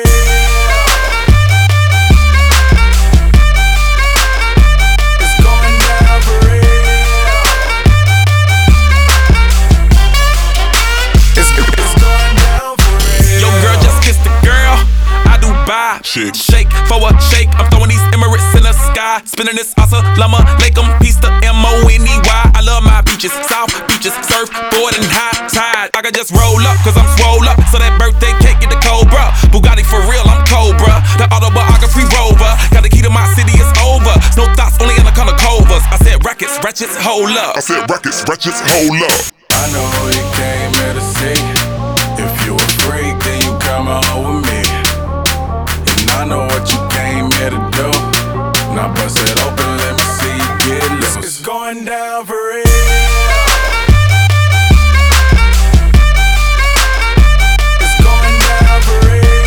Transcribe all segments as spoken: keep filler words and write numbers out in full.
real. It's going down for real. It's, it's going down for real. Yo, girl, just kissed the girl. I do buy. Shake. Shake for a shake. I'm throwing these Emirates in the sky. Spinning this Assalamu alaikum. Peace to M O N E Y. I love my beaches. South beaches. Surfboard and high tide. I can just roll up, cause I'm swole up. So that birthday cake get the Cobra. Bugatti for real, I'm Cobra. The autobiography rover. Got the key to my city, it's over. No thoughts, only in the color covers. I said rackets, ratchets, hold up. I said rackets, ratchets, hold up. I know who you came here to see. If you a freak, then you come on with me. And I know what you came here to do. Now bust it open, let me see you get loose. It's going down for real. It's going down for real.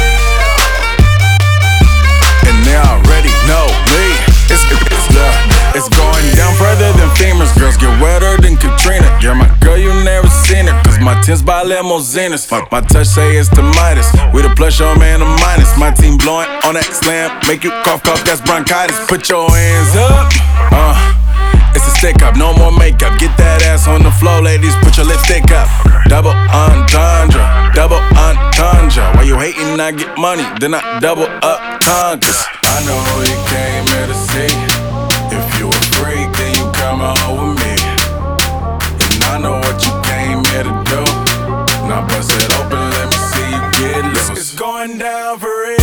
And they already know me. It's, it's, yeah, it's going down further than femurs. Girls get wetter than Katrina. You're my girl, you never seen her. Cause my tins by limousines. My touch say it's the Midas. We the plus, your man the minus. My team blowing on that slam. Make you cough, cough, that's bronchitis. Put your hands up. Uh, it's a stick up, no more makeup. Get that ass on the floor, ladies. Put your lipstick up. Double entendre, double entendre. Why you hating? I get money, then I double up conquers. I know who you came here to see. If you a freak, then you come on with me. And I know what you came here to do. Now bust it open, let me see you get loose. It's going down for real.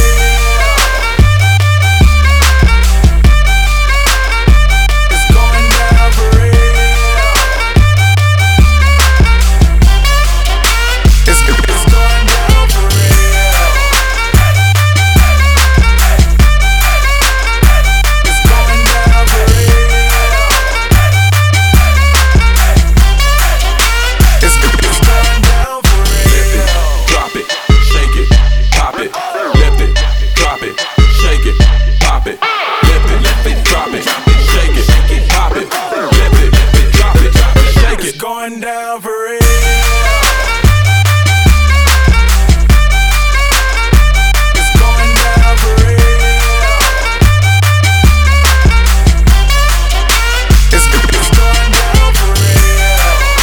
It's going down for real. It's, it's going down for real. It's going down for real. It's, it's going down for real. Drop it, shake it, pop it, lift it, drop it, shake it, pop it, lift it, lift it, drop it, shake it, pop it, lift it, drop it, shake It's it. going down for real. It's going down for real. It's, it's going down for real.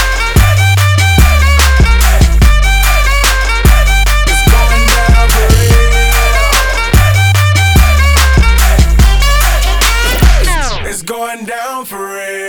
It's going down for real. It's, it's going down for real.